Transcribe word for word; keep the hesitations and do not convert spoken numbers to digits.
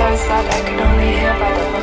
voice that I can only hear by the